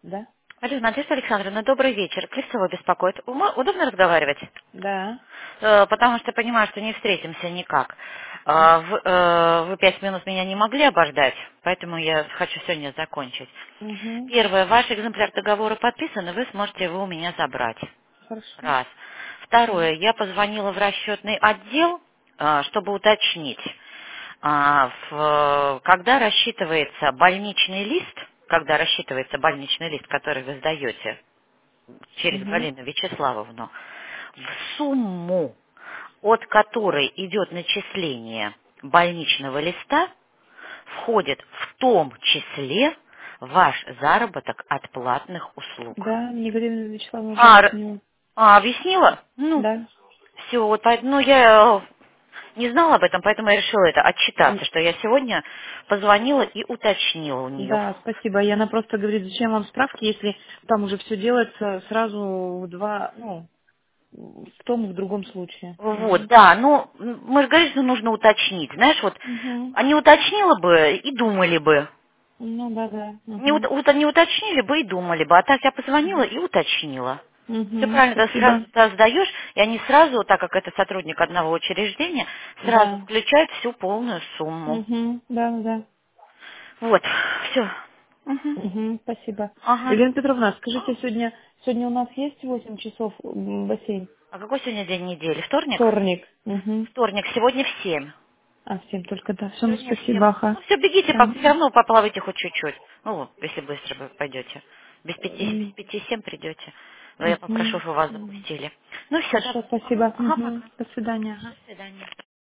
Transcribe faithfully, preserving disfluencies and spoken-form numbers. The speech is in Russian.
Да? Алло, Надежда Александровна, добрый вечер. Клевцова беспокоит. Ума- Удобно разговаривать? Да. Э, Потому что понимаю, что не встретимся никак. А, в- э, Вы пять минут меня не могли обождать, поэтому я хочу сегодня закончить. Угу. Первое, ваш экземпляр договора подписан, и вы сможете его у меня забрать. Хорошо. Раз. Второе, я позвонила в расчетный отдел, а, чтобы уточнить, а, в- когда рассчитывается больничный лист, когда рассчитывается больничный лист, который вы сдаете через Угу. Галину Вячеславовну, в сумму, от которой идет начисление больничного листа, входит в том числе ваш заработок от платных услуг. Да, мне Галина Вячеславовна уже А, р- объяснила. а, объяснила? Ну, Да. все, вот поэт- ну, я э, не знала об этом, поэтому я решила это М, отчитаться, что я сегодня позвонила и уточнила у нее. Да, спасибо. И она просто говорит, зачем вам справки, если там уже все делается сразу в два, ну, в том и в другом случае. Вот, Угу. да, ну, м, мы же говорим, что нужно уточнить. Знаешь, вот, Угу. они уточнила бы и думали бы. Ну да, да. Не, ут- Угу. ут- не уточнили бы и думали бы. А так я позвонила и уточнила. Все Угу. правильно, ты сразу Спасибо. туда сдаешь, и они сразу, так как это сотрудник одного учреждения, сразу Да. включают всю полную сумму. Угу. Да, да. Вот, все. Угу. Спасибо. Ага. Елена Петровна, скажите, сегодня сегодня у нас есть восемь часов м, бассейн? А какой сегодня день недели? Вторник? Вторник. Угу. Вторник, сегодня в семь. А, всем только да. Все, ну Сегодня в семь. спасибо, ага. Ну все, бегите, Ага. все равно поплавайте хоть чуть-чуть. Ну, если быстро вы пойдете. Без пяти, без М, пяти семь придете. Но я попрошу, мгм. чтобы вас М. запустили. Ну все, да. Хорошо, Ага, спасибо. ага, Мгм. пока. До свидания. До свидания.